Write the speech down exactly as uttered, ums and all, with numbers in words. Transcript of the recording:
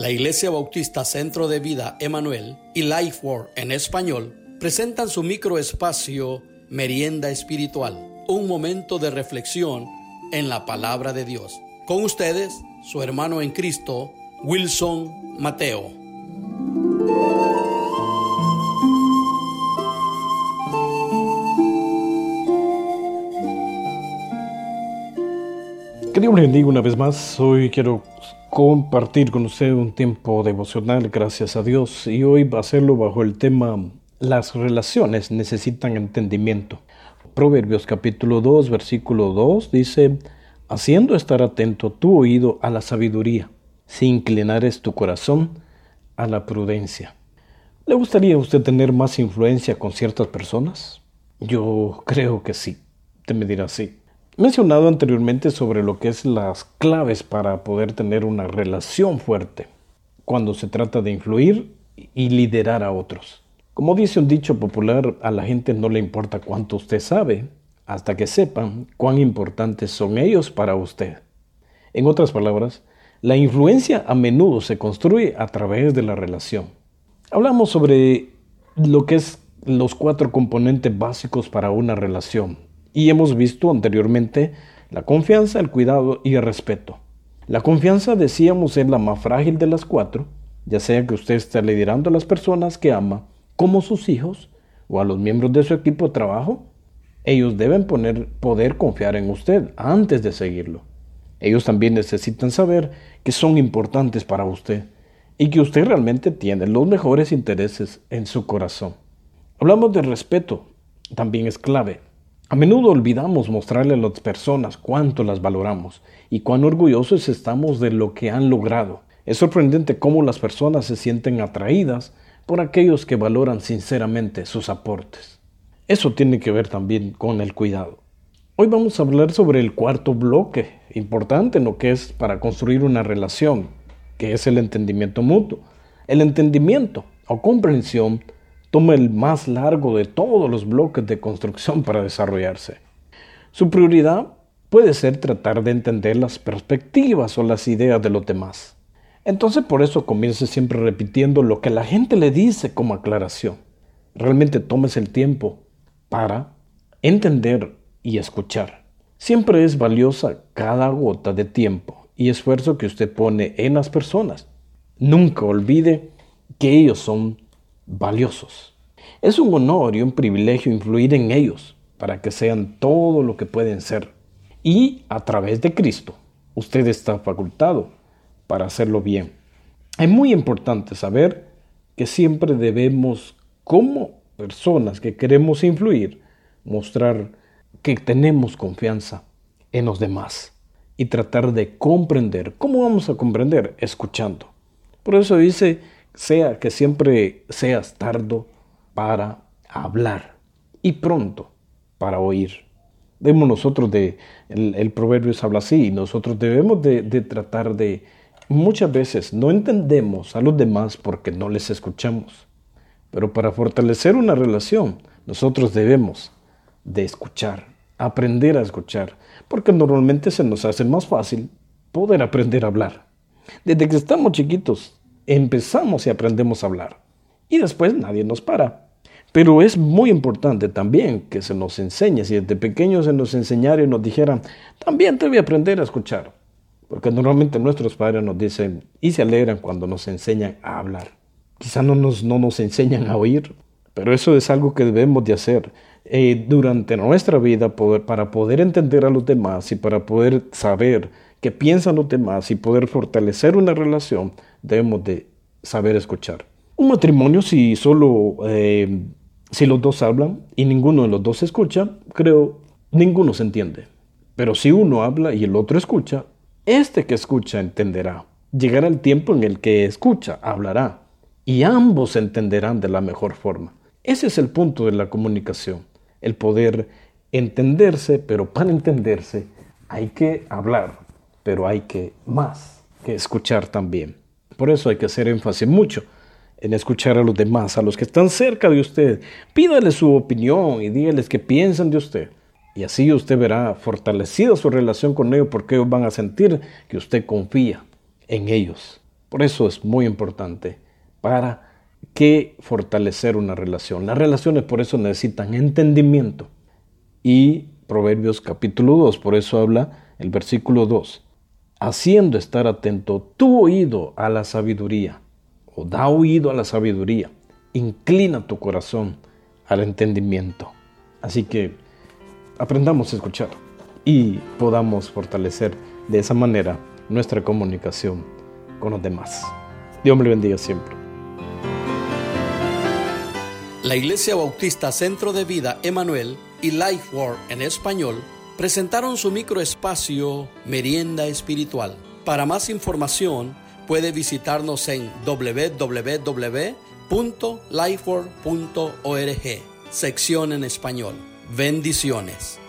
La Iglesia Bautista Centro de Vida Emanuel y Lifeword en español presentan su microespacio Merienda Espiritual, un momento de reflexión en la palabra de Dios. Con ustedes, su hermano en Cristo, Wilson Mateo. Que Dios le bendiga una vez más. Hoy quiero compartir con usted un tiempo devocional, gracias a Dios, y hoy va a hacerlo bajo el tema las relaciones necesitan entendimiento. Proverbios capítulo dos, versículo dos dice: haciendo estar atento tu oído a la sabiduría, si inclinares tu corazón a la prudencia. ¿Le gustaría a usted tener más influencia con ciertas personas? Yo creo que sí. Usted me dirá sí. He mencionado anteriormente sobre lo que es las claves para poder tener una relación fuerte cuando se trata de influir y liderar a otros. Como dice un dicho popular, a la gente no le importa cuánto usted sabe, hasta que sepan cuán importantes son ellos para usted. En otras palabras, la influencia a menudo se construye a través de la relación. Hablamos sobre lo que es los cuatro componentes básicos para una relación. Y hemos visto anteriormente la confianza, el cuidado y el respeto. La confianza, decíamos, es la más frágil de las cuatro, ya sea que usted esté liderando a las personas que ama, como sus hijos o a los miembros de su equipo de trabajo. Ellos deben poner, poder confiar en usted antes de seguirlo. Ellos también necesitan saber que son importantes para usted y que usted realmente tiene los mejores intereses en su corazón. Hablamos de respeto, también es clave. A menudo olvidamos mostrarle a las personas cuánto las valoramos y cuán orgullosos estamos de lo que han logrado. Es sorprendente cómo las personas se sienten atraídas por aquellos que valoran sinceramente sus aportes. Eso tiene que ver también con el cuidado. Hoy vamos a hablar sobre el cuarto bloque importante en lo que es para construir una relación, que es el entendimiento mutuo. El entendimiento o comprensión toma el más largo de todos los bloques de construcción para desarrollarse. Su prioridad puede ser tratar de entender las perspectivas o las ideas de los demás. Entonces, por eso comience siempre repitiendo lo que la gente le dice como aclaración. Realmente tómese el tiempo para entender y escuchar. Siempre es valiosa cada gota de tiempo y esfuerzo que usted pone en las personas. Nunca olvide que ellos son valiosos. Es un honor y un privilegio influir en ellos para que sean todo lo que pueden ser. Y a través de Cristo, usted está facultado para hacerlo bien. Es muy importante saber que siempre debemos, como personas que queremos influir, mostrar que tenemos confianza en los demás y tratar de comprender. ¿Cómo vamos a comprender? Escuchando. Por eso dice: sea que siempre seas tardo para hablar y pronto para oír. Debemos nosotros de, el, el proverbio habla así, nosotros debemos de, de tratar de, muchas veces no entendemos a los demás porque no les escuchamos, pero para fortalecer una relación, nosotros debemos de escuchar, aprender a escuchar, porque normalmente se nos hace más fácil poder aprender a hablar. Desde que estamos chiquitos, empezamos y aprendemos a hablar y después nadie nos para. Pero es muy importante también que se nos enseñe. Si desde pequeños se nos enseñara y nos dijeran: también te voy a aprender a escuchar, porque normalmente nuestros padres nos dicen y se alegran cuando nos enseñan a hablar. Quizá no nos, no nos enseñan a oír, pero eso es algo que debemos de hacer eh, durante nuestra vida poder, para poder entender a los demás y para poder saber qué piensan los demás y poder fortalecer una relación. Debemos de saber escuchar. Un matrimonio, si solo eh, si los dos hablan y ninguno de los dos escucha, creo ninguno se entiende. Pero si uno habla y el otro escucha, este que escucha entenderá. Llegará el tiempo en el que escucha hablará y ambos entenderán de la mejor forma. Ese es el punto de la comunicación, el poder entenderse, pero para entenderse hay que hablar, pero hay que más que escuchar también. Por eso hay que hacer énfasis mucho en escuchar a los demás, a los que están cerca de usted. Pídale su opinión y dígales qué piensan de usted. Y así usted verá fortalecida su relación con ellos, porque ellos van a sentir que usted confía en ellos. Por eso es muy importante para que fortalecer una relación. Las relaciones por eso necesitan entendimiento. Y Proverbios capítulo dos, por eso habla el versículo dos. Haciendo estar atento tu oído a la sabiduría, o da oído a la sabiduría, inclina tu corazón al entendimiento. Así que aprendamos a escuchar y podamos fortalecer de esa manera nuestra comunicación con los demás. Dios me bendiga siempre. La Iglesia Bautista Centro de Vida Emanuel y Lifeword en español presentaron su microespacio Merienda Espiritual. Para más información puede visitarnos en doble u doble u doble u punto lifeword punto org, sección en español. Bendiciones.